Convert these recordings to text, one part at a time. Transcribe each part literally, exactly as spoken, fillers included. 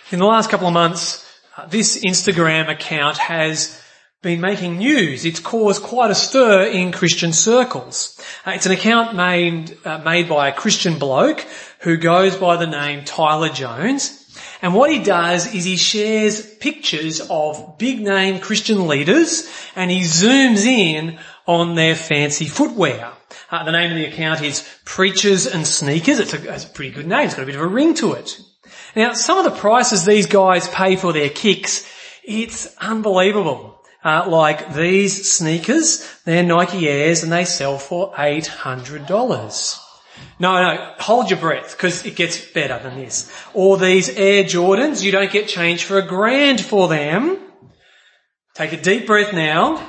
In the last couple of months, uh, this Instagram account has been making news. It's caused quite a stir in Christian circles. Uh, it's an account made, uh, made by a Christian bloke who goes by the name Tyler Jones. And what he does is he shares pictures of big name Christian leaders and he zooms in on their fancy footwear. Uh, the name of the account is Preachers and Sneakers. It's a, it's a pretty good name. It's got a bit of a ring to it. Now, some of the prices these guys pay for their kicks, it's unbelievable. Uh, like these sneakers, they're Nike Airs and they sell for eight hundred dollars. No, no, hold your breath because it gets better than this. Or these Air Jordans, you don't get change for a grand for them. Take a deep breath now.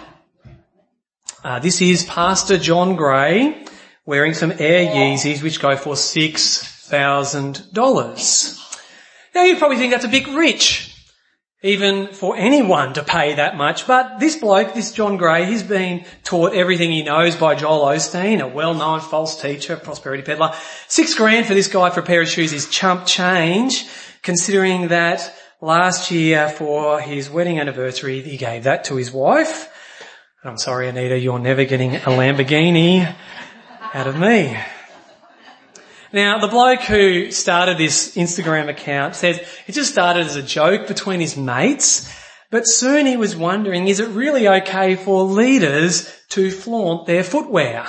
Uh, this is Pastor John Gray wearing some Air Yeezys which go for six thousand dollars. Now you probably think that's a bit rich, even for anyone to pay that much, but this bloke, this John Gray, he's been taught everything he knows by Joel Osteen, a well-known false teacher, prosperity peddler. Six grand for this guy for a pair of shoes is chump change, considering that last year for his wedding anniversary, he gave that to his wife. I'm sorry, Anita, you're never getting a Lamborghini out of me. Now, the bloke who started this Instagram account said it just started as a joke between his mates, but soon he was wondering, is it really okay for leaders to flaunt their footwear?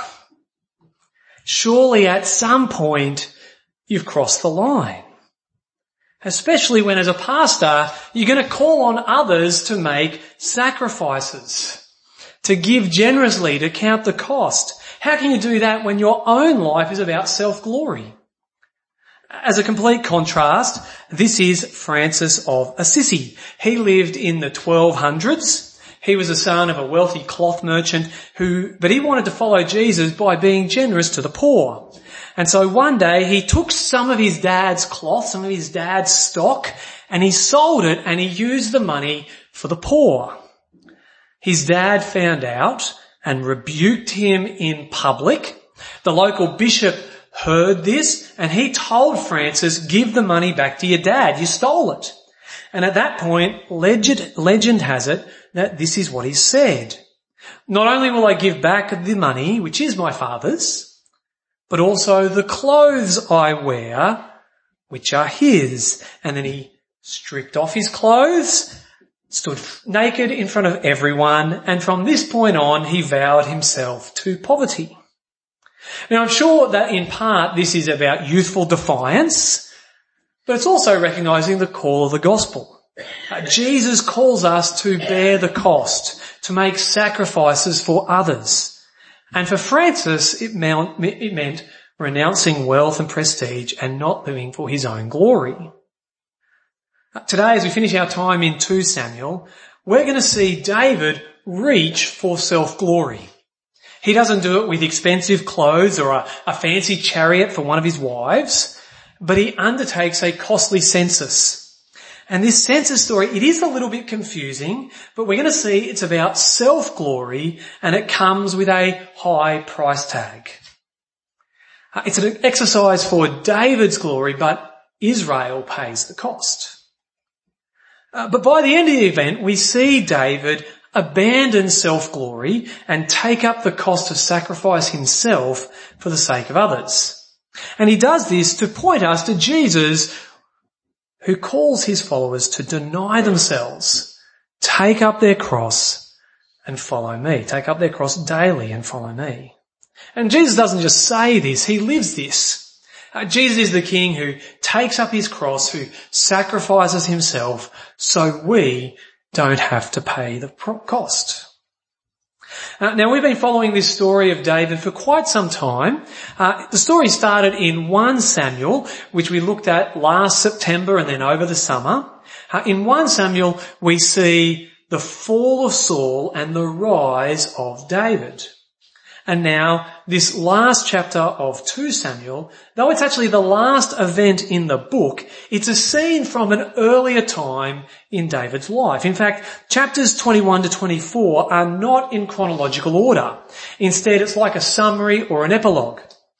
Surely at some point you've crossed the line. Especially when as a pastor, you're going to call on others to make sacrifices, to give generously, to count the cost. How can you do that when your own life is about self-glory? As a complete contrast, this is Francis of Assisi. He lived in the twelve hundreds. He was the son of a wealthy cloth merchant who, but he wanted to follow Jesus by being generous to the poor. And so one day he took some of his dad's cloth, some of his dad's stock, and he sold it and he used the money for the poor. His dad found out and rebuked him in public. The local bishop heard this and he told Francis, give the money back to your dad, you stole it. And at that point, legend, legend has it that this is what he said. Not only will I give back the money, which is my father's, but also the clothes I wear, which are his. And then he stripped off his clothes, stood naked in front of everyone, and from this point on, he vowed himself to poverty. Now, I'm sure that in part this is about youthful defiance, but it's also recognising the call of the gospel. Uh, Jesus calls us to bear the cost, to make sacrifices for others. And for Francis, it meant, it meant renouncing wealth and prestige and not living for his own glory. Today, as we finish our time in Second Samuel, we're going to see David reach for self-glory. He doesn't do it with expensive clothes or a, a fancy chariot for one of his wives, but he undertakes a costly census. And this census story, it is a little bit confusing, but we're going to see it's about self-glory and it comes with a high price tag. Uh, it's an exercise for David's glory, but Israel pays the cost. Uh, but by the end of the event, we see David abandon self-glory and take up the cost of sacrifice himself for the sake of others. And he does this to point us to Jesus, who calls his followers to deny themselves, take up their cross and follow me. Take up their cross daily and follow me. And Jesus doesn't just say this, he lives this. Uh, Jesus is the King who takes up his cross, who sacrifices himself so we don't have to pay the cost. Uh, now, we've been following this story of David for quite some time. Uh, the story started in First Samuel, which we looked at last September and then over the summer. Uh, in First Samuel, we see the fall of Saul and the rise of David. And now, this last chapter of Second Samuel, though it's actually the last event in the book, it's a scene from an earlier time in David's life. In fact, chapters twenty-one to twenty-four are not in chronological order. Instead, it's like a summary or an epilogue.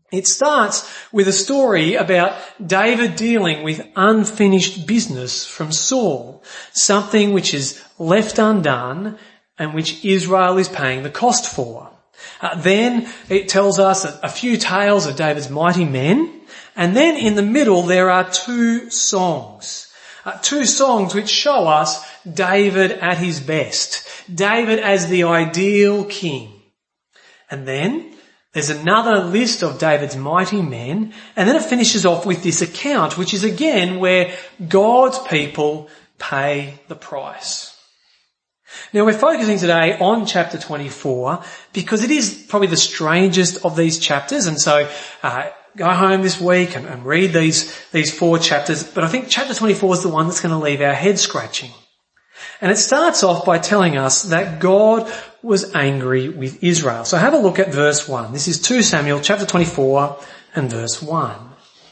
It starts with a story about David dealing with unfinished business from Saul, something which is left undone and which Israel is paying the cost for. Uh, then it tells us a, a few tales of David's mighty men, and then in the middle there are two songs. Uh, two songs which show us David at his best, David as the ideal king. And then there's another list of David's mighty men, and then it finishes off with this account, which is again where God's people pay the price. Now we're focusing today on chapter twenty-four because it is probably the strangest of these chapters, and so uh, go home this week and, and read these, these four chapters, but I think chapter twenty-four is the one that's going to leave our head scratching. And it starts off by telling us that God was angry with Israel. So have a look at verse one. This is two Samuel chapter twenty-four and verse one.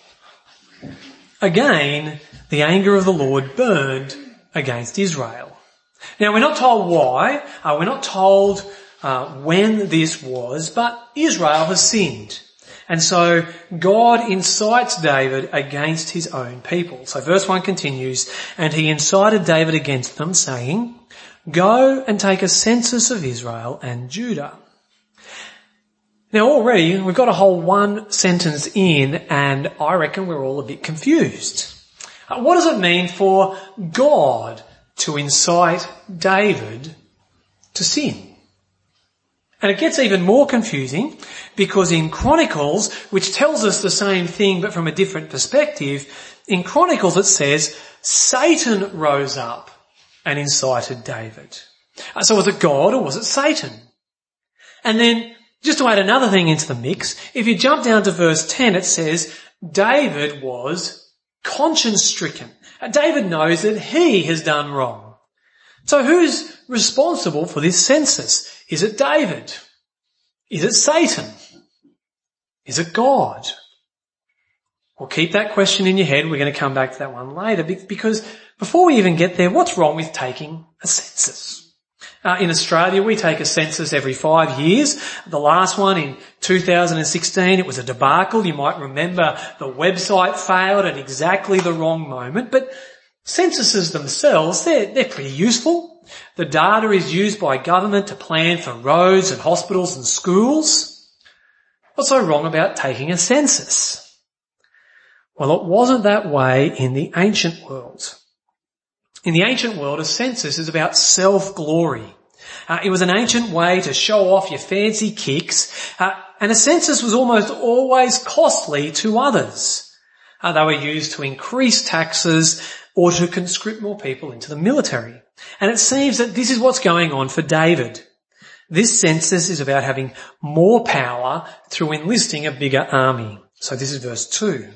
Again, the anger of the Lord burned against Israel. Now we're not told why, uh, we're not told uh, when this was, but Israel has sinned. And so God incites David against his own people. So verse one continues, and he incited David against them, saying, go and take a census of Israel and Judah. Now already we've got a whole one sentence in, and I reckon we're all a bit confused. Uh, what does it mean for God to incite David to sin? And it gets even more confusing because in Chronicles, which tells us the same thing but from a different perspective, in Chronicles it says Satan rose up and incited David. So was it God or was it Satan? And then just to add another thing into the mix, if you jump down to verse ten, it says David was conscience stricken. David knows that he has done wrong. So who's responsible for this census? Is it David? Is it Satan? Is it God? Well, keep that question in your head. We're going to come back to that one later, because before we even get there, what's wrong with taking a census? Uh, in Australia, we take a census every five years. The last one in two thousand sixteen, it was a debacle. You might remember the website failed at exactly the wrong moment, but censuses themselves, they're, they're pretty useful. The data is used by government to plan for roads and hospitals and schools. What's so wrong about taking a census? Well, it wasn't that way in the ancient world. In the ancient world, a census is about self-glory. Uh, it was an ancient way to show off your fancy kicks, uh, and a census was almost always costly to others. Uh, they were used to increase taxes or to conscript more people into the military. And it seems that this is what's going on for David. This census is about having more power through enlisting a bigger army. So this is verse two.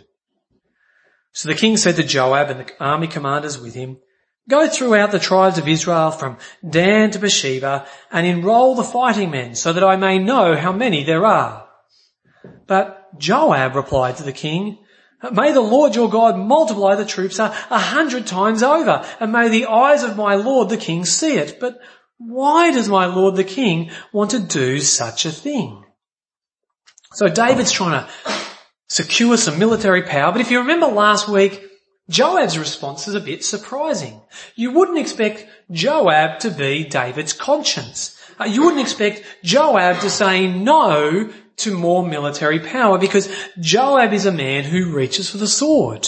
So the king said to Joab and the army commanders with him, go throughout the tribes of Israel from Dan to Beersheba and enroll the fighting men so that I may know how many there are. But Joab replied to the king, may the Lord your God multiply the troops a, a hundred times over, and may the eyes of my lord the king see it. But why does my lord the king want to do such a thing? So David's trying to secure some military power, but if you remember last week, Joab's response is a bit surprising. You wouldn't expect Joab to be David's conscience. Uh, you wouldn't expect Joab to say no to more military power, because Joab is a man who reaches for the sword.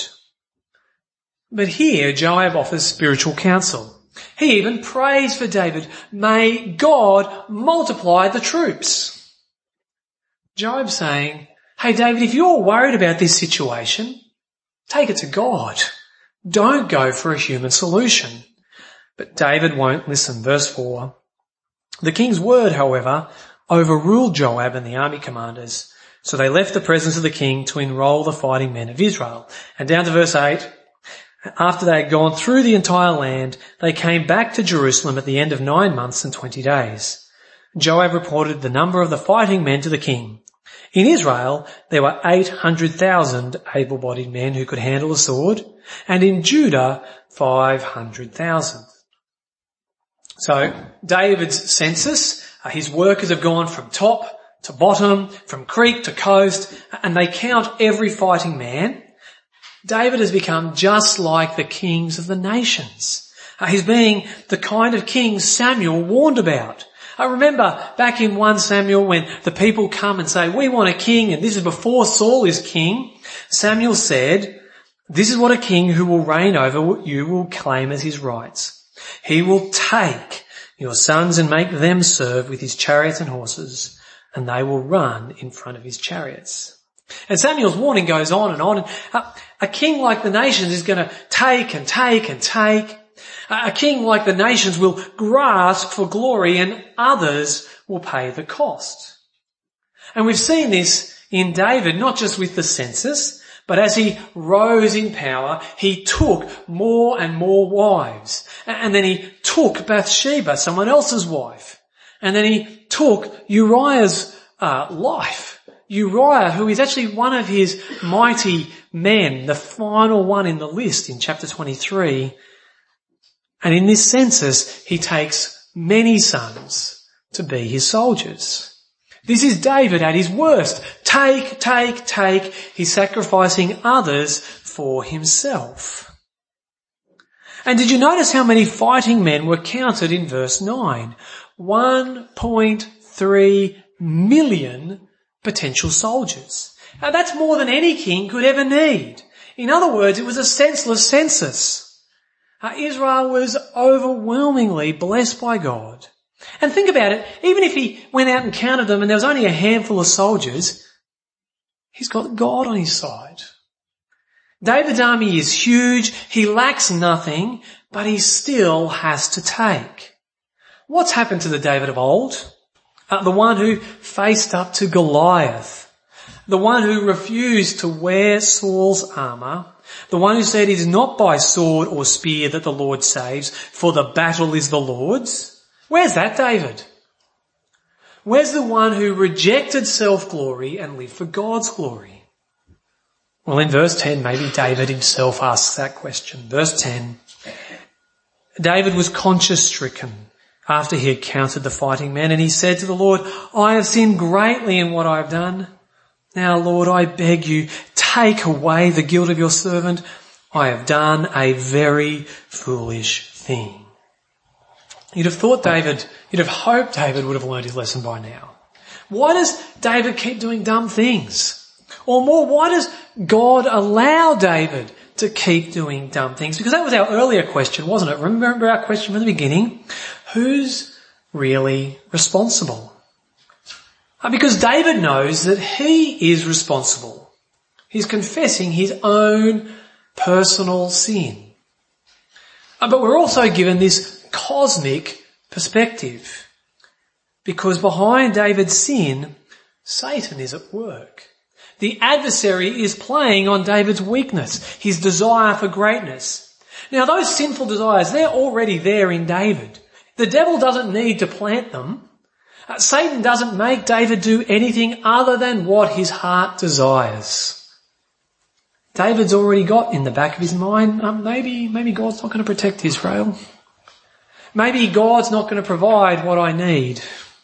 But here Joab offers spiritual counsel. He even prays for David. May God multiply the troops. Joab's saying, hey David, if you're worried about this situation, take it to God. Don't go for a human solution. But David won't listen. Verse four. The king's word, however, overruled Joab and the army commanders. So they left the presence of the king to enroll the fighting men of Israel. And down to verse eight. After they had gone through the entire land, they came back to Jerusalem at the end of nine months and twenty days. Joab reported the number of the fighting men to the king. In Israel, there were eight hundred thousand able-bodied men who could handle a sword, and in Judah, five hundred thousand. So David's census, uh, his workers have gone from top to bottom, from creek to coast, and they count every fighting man, David has become just like the kings of the nations. Uh, he's being the kind of king Samuel warned about. I remember back in First Samuel when the people come and say, we want a king, and this is before Saul is king. Samuel said, this is what a king who will reign over you will claim as his rights. He will take your sons and make them serve with his chariots and horses, and they will run in front of his chariots. And Samuel's warning goes on and on. And a, a king like the nations is going to take and take and take. A king like the nations will grasp for glory, and others will pay the cost. And we've seen this in David, not just with the census, but as he rose in power, he took more and more wives. And then he took Bathsheba, someone else's wife. And then he took Uriah's uh, life. Uriah, who is actually one of his mighty men, the final one in the list in chapter twenty-three. And in this census, he takes many sons to be his soldiers. This is David at his worst. Take, take, take. He's sacrificing others for himself. And did you notice how many fighting men were counted in verse nine? one point three million potential soldiers. Now that's more than any king could ever need. In other words, it was a senseless census. Uh, Israel was overwhelmingly blessed by God. And think about it, even if he went out and counted them and there was only a handful of soldiers, he's got God on his side. David's army is huge, he lacks nothing, but he still has to take. What's happened to the David of old? Uh, the one who faced up to Goliath, the one who refused to wear Saul's armour, the one who said it is not by sword or spear that the Lord saves, for the battle is the Lord's. Where's that David? Where's the one who rejected self-glory and lived for God's glory? Well, in verse ten, maybe David himself asks that question. Verse ten, David was conscience-stricken after he had counted the fighting men, and he said to the Lord, I have sinned greatly in what I have done. Now, Lord, I beg you, take away the guilt of your servant. I have done a very foolish thing. You'd have thought David, you'd have hoped David would have learned his lesson by now. Why does David keep doing dumb things? Or more, why does God allow David to keep doing dumb things? Because that was our earlier question, wasn't it? Remember our question from the beginning? Who's really responsible? Because David knows that he is responsible. He's confessing his own personal sin. But we're also given this cosmic perspective. Because behind David's sin, Satan is at work. The adversary is playing on David's weakness, his desire for greatness. Now those sinful desires, they're already there in David. The devil doesn't need to plant them. Uh, Satan doesn't make David do anything other than what his heart desires. David's already got in the back of his mind, um, maybe, maybe God's not going to protect Israel. Maybe God's not going to provide what I need.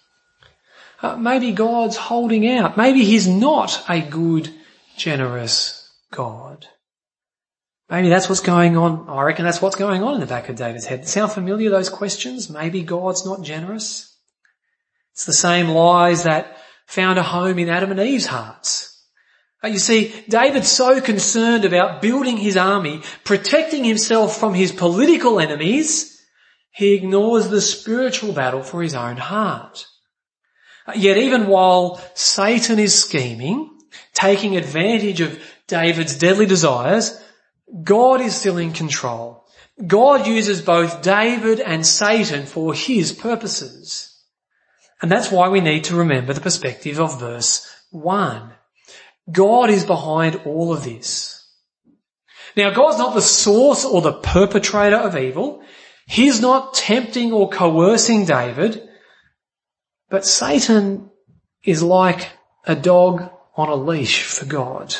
Uh, maybe God's holding out. Maybe he's not a good, generous God. Maybe that's what's going on. I reckon that's what's going on in the back of David's head. Sound familiar, those questions? Maybe God's not generous. It's the same lies that found a home in Adam and Eve's hearts. You see, David's so concerned about building his army, protecting himself from his political enemies, he ignores the spiritual battle for his own heart. Yet even while Satan is scheming, taking advantage of David's deadly desires, God is still in control. God uses both David and Satan for his purposes. And that's why we need to remember the perspective of verse one. God is behind all of this. Now, God's not the source or the perpetrator of evil. He's not tempting or coercing David. But Satan is like a dog on a leash for God.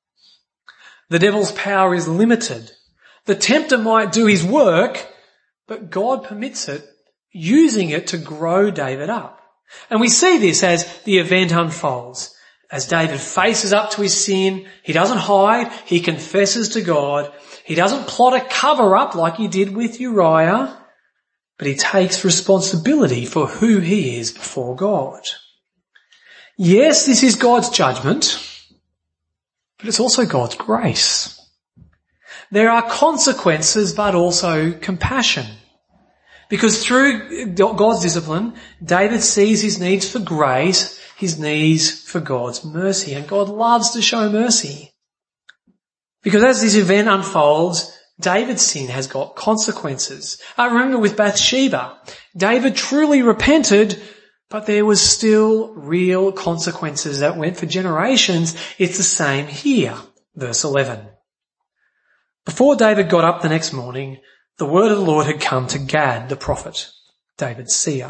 The devil's power is limited. The tempter might do his work, but God permits it, using it to grow David up. And we see this as the event unfolds. As David faces up to his sin, he doesn't hide, he confesses to God. He doesn't plot a cover-up like he did with Uriah, but he takes responsibility for who he is before God. Yes, this is God's judgment, but it's also God's grace. There are consequences, but also compassion. Because through God's discipline, David sees his needs for grace, his needs for God's mercy, and God loves to show mercy. Because as this event unfolds, David's sin has got consequences. I remember with Bathsheba, David truly repented, but there was still real consequences that went for generations. It's the same here. Verse eleven. Before David got up the next morning, the word of the Lord had come to Gad, the prophet, David's seer.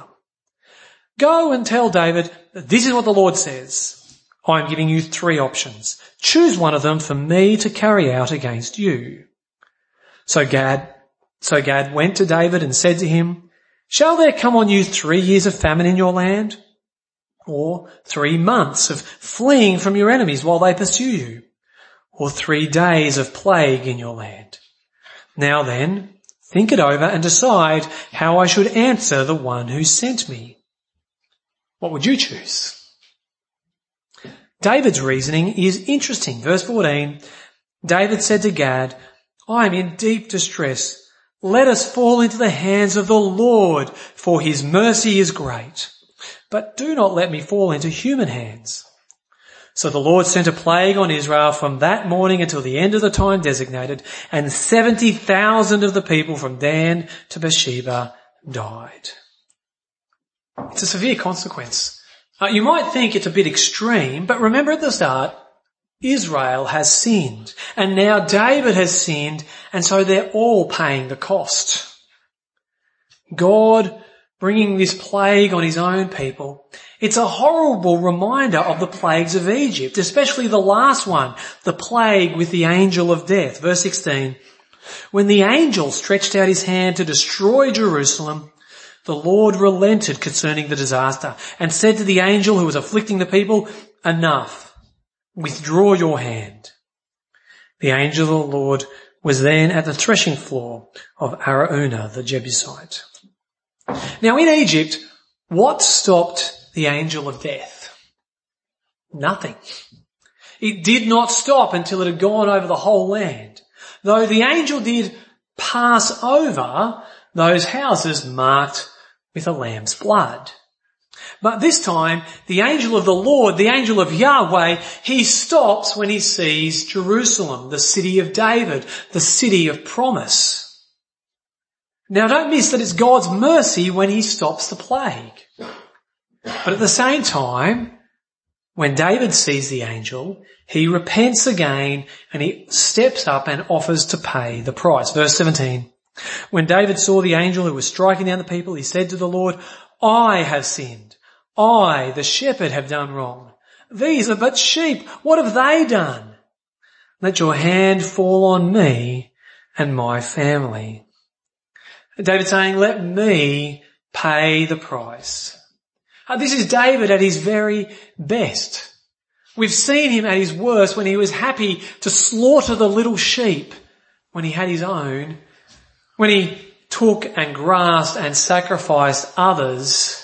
Go and tell David that this is what the Lord says. I am giving you three options. Choose one of them for me to carry out against you. So Gad, so Gad went to David and said to him, shall there come on you three years of famine in your land? Or three months of fleeing from your enemies while they pursue you? Or three days of plague in your land? Now then, think it over and decide how I should answer the one who sent me. What would you choose? David's reasoning is interesting. Verse fourteen, David said to Gad, I am in deep distress. Let us fall into the hands of the Lord, for his mercy is great. But do not let me fall into human hands. So the Lord sent a plague on Israel from that morning until the end of the time designated, and seventy thousand of the people from Dan to Beersheba died. It's a severe consequence. Uh, you might think it's a bit extreme, but remember at the start, Israel has sinned, and now David has sinned, and so they're all paying the cost. God bringing this plague on his own people, it's a horrible reminder of the plagues of Egypt, especially the last one, the plague with the angel of death. Verse sixteen, when the angel stretched out his hand to destroy Jerusalem, the Lord relented concerning the disaster and said to the angel who was afflicting the people, enough, withdraw your hand. The angel of the Lord was then at the threshing floor of Araunah the Jebusite. Now in Egypt, what stopped the angel of death? Nothing. It did not stop until it had gone over the whole land, though the angel did pass over those houses marked with a lamb's blood. But this time, the angel of the Lord, the angel of Yahweh, he stops when he sees Jerusalem, the city of David, the city of promise. Now don't miss that it's God's mercy when he stops the plague. But at the same time, when David sees the angel, he repents again and he steps up and offers to pay the price. Verse seventeen. When David saw the angel who was striking down the people, he said to the Lord, I have sinned. I, the shepherd, have done wrong. These are but sheep. What have they done? Let your hand fall on me and my family. David saying, let me pay the price. This is David at his very best. We've seen him at his worst when he was happy to slaughter the little sheep when he had his own, when he took and grasped and sacrificed others.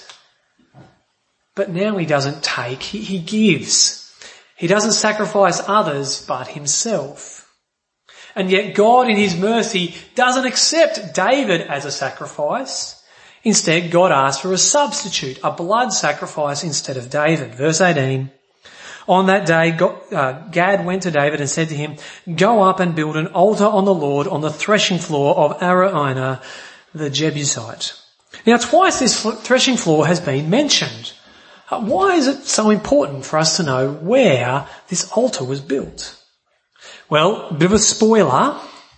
But now he doesn't take, he, he gives. He doesn't sacrifice others but himself. And yet God in his mercy doesn't accept David as a sacrifice. Instead, God asks for a substitute, a blood sacrifice instead of David. Verse eighteen. On that day, God, uh, Gad went to David and said to him, go up and build an altar on the Lord on the threshing floor of Araunah the Jebusite. Now twice this threshing floor has been mentioned. Uh, why is it so important for us to know where this altar was built? Well, a bit of a spoiler,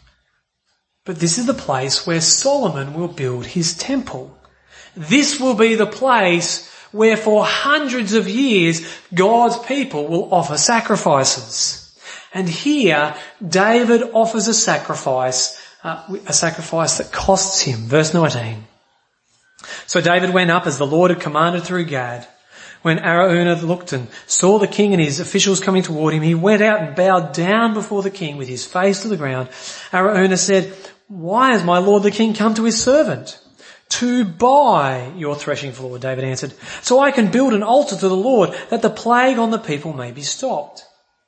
but this is the place where Solomon will build his temple. This will be the place where for hundreds of years God's people will offer sacrifices. And here David offers a sacrifice, uh, a sacrifice that costs him. Verse nineteen. So David went up as the Lord had commanded through Gad. When Araunah looked and saw the king and his officials coming toward him, he went out and bowed down before the king with his face to the ground. Araunah said, "Why has my lord the king come to his servant?" "To buy your threshing floor," David answered, "so I can build an altar to the Lord, that the plague on the people may be stopped."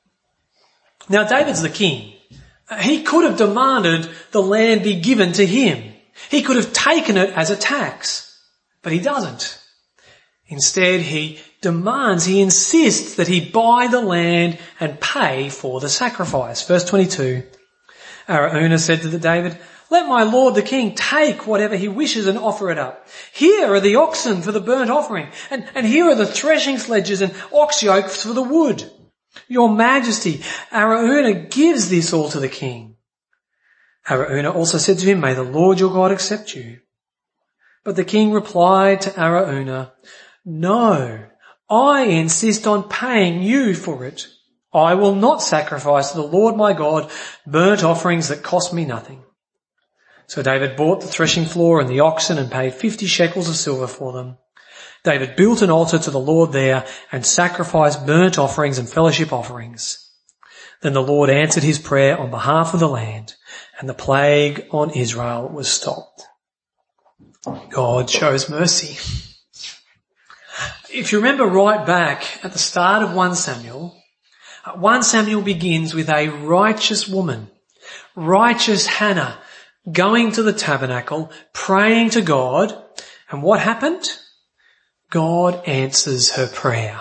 Now David's the king. He could have demanded the land be given to him. He could have taken it as a tax, but he doesn't. Instead, he demands, he insists that he buy the land and pay for the sacrifice. Verse twenty-two, Araunah said to David, "Let my lord the king take whatever he wishes and offer it up. Here are the oxen for the burnt offering, and, and here are the threshing sledges and ox yokes for the wood. Your majesty, Araunah gives this all to the king." Araunah also said to him, "May the Lord your God accept you." But the king replied to Araunah, "No, I insist on paying you for it. I will not sacrifice to the Lord my God burnt offerings that cost me nothing." So David bought the threshing floor and the oxen and paid fifty shekels of silver for them. David built an altar to the Lord there and sacrificed burnt offerings and fellowship offerings. Then the Lord answered his prayer on behalf of the land, and the plague on Israel was stopped. God shows mercy. If you remember right back at the start of First Samuel, First Samuel begins with a righteous woman, righteous Hannah, going to the tabernacle, praying to God, and what happened? God answers her prayer.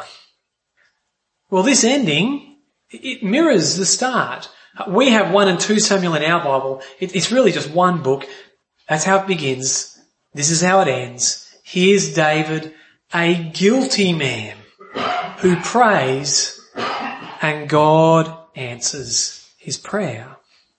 Well, this ending, it mirrors the start. We have First and Second Samuel in our Bible. It's really just one book. That's how it begins. This is how it ends. Here's David, a guilty man who prays, and God answers his prayer.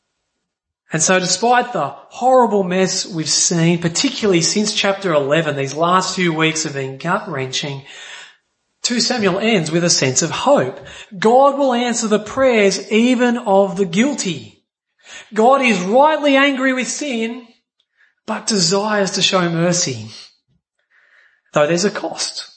And so despite the horrible mess we've seen, particularly since chapter eleven, these last few weeks have been gut-wrenching, Second Samuel ends with a sense of hope. God will answer the prayers even of the guilty. God is rightly angry with sin, but desires to show mercy. Though there's a cost.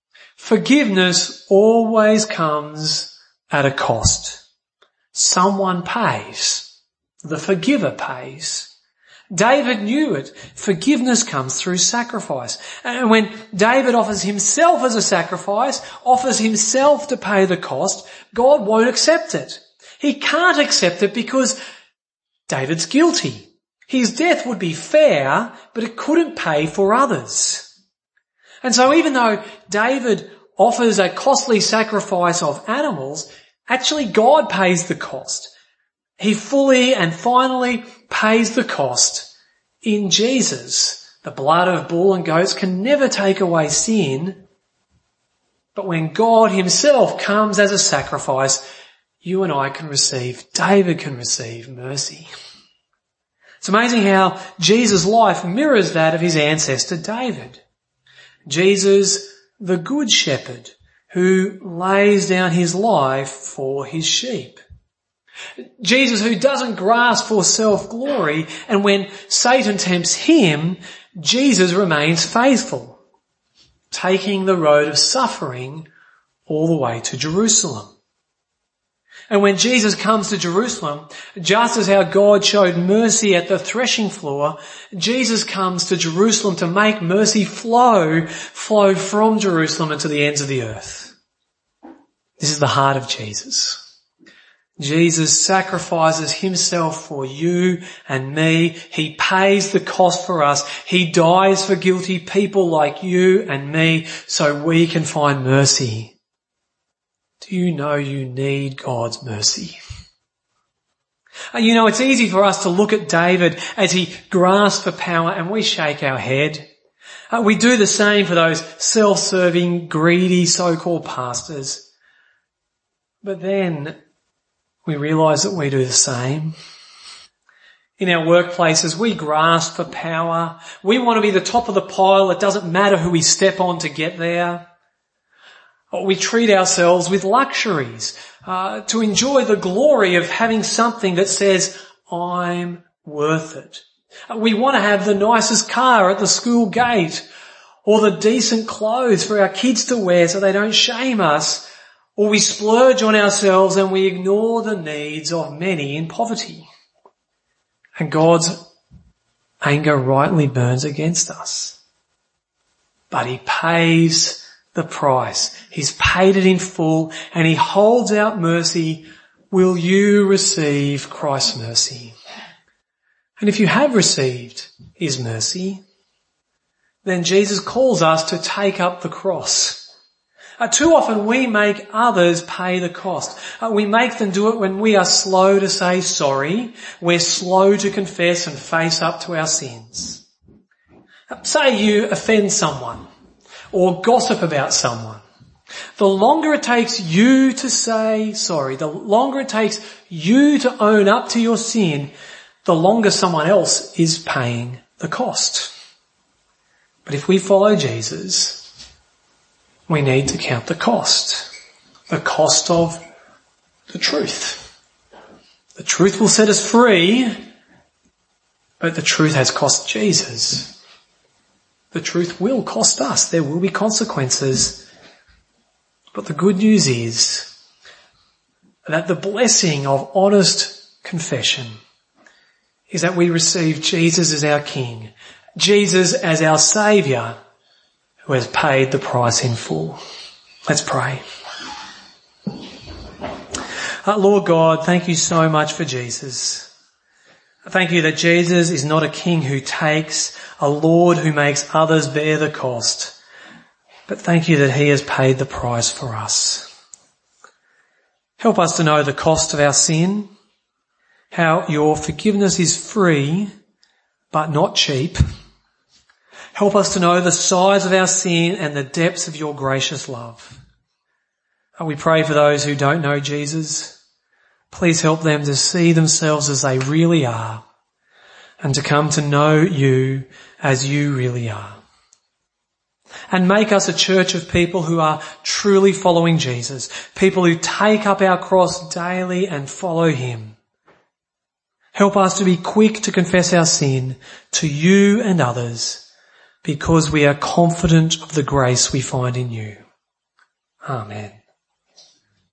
Forgiveness always comes at a cost. Someone pays. The forgiver pays. David knew it. Forgiveness comes through sacrifice. And when David offers himself as a sacrifice, offers himself to pay the cost, God won't accept it. He can't accept it because David's guilty. His death would be fair, but it couldn't pay for others. And so even though David offers a costly sacrifice of animals, actually God pays the cost. He fully and finally pays the cost in Jesus. The blood of bull and goats can never take away sin. But when God himself comes as a sacrifice, you and I can receive, David can receive mercy. It's amazing how Jesus' life mirrors that of his ancestor David. Jesus, the good shepherd, who lays down his life for his sheep. Jesus, who doesn't grasp for self-glory, and when Satan tempts him, Jesus remains faithful, taking the road of suffering all the way to Jerusalem. And when Jesus comes to Jerusalem, just as how God showed mercy at the threshing floor, Jesus comes to Jerusalem to make mercy flow, flow from Jerusalem into the ends of the earth. This is the heart of Jesus. Jesus sacrifices himself for you and me. He pays the cost for us. He dies for guilty people like you and me so we can find mercy. Do you know you need God's mercy? You know, it's easy for us to look at David as he grasps for power and we shake our head. Uh, we do the same for those self-serving, greedy so-called pastors. But then we realise that we do the same. In our workplaces, we grasp for power. We want to be the top of the pile. It doesn't matter who we step on to get there. We treat ourselves with luxuries uh, to enjoy the glory of having something that says, I'm worth it. We want to have the nicest car at the school gate. or the decent clothes for our kids to wear so they don't shame us, or we splurge on ourselves and we ignore the needs of many in poverty. And God's anger rightly burns against us. But he pays the price. He's paid it in full and he holds out mercy. Will you receive Christ's mercy? And if you have received his mercy, then Jesus calls us to take up the cross. Uh, too often we make others pay the cost. Uh, we make them do it when we are slow to say sorry. We're slow to confess and face up to our sins. Uh, say you offend someone or gossip about someone. The longer it takes you to say sorry, the longer it takes you to own up to your sin, the longer someone else is paying the cost. But if we follow Jesus, we need to count the cost. The cost of the truth. The truth will set us free, but the truth has cost Jesus. The truth will cost us. There will be consequences. But the good news is that the blessing of honest confession is that we receive Jesus as our King, Jesus as our Saviour, who has paid the price in full. Let's pray. Uh, Lord God, thank you so much for Jesus. Thank you that Jesus is not a king who takes, a Lord who makes others bear the cost, but thank you that he has paid the price for us. Help us to know the cost of our sin, how your forgiveness is free but not cheap. Help us to know the size of our sin and the depths of your gracious love. We pray for those who don't know Jesus. Please help them to see themselves as they really are and to come to know you as you really are. And make us a church of people who are truly following Jesus, people who take up our cross daily and follow him. Help us to be quick to confess our sin to you and others because we are confident of the grace we find in you. Amen.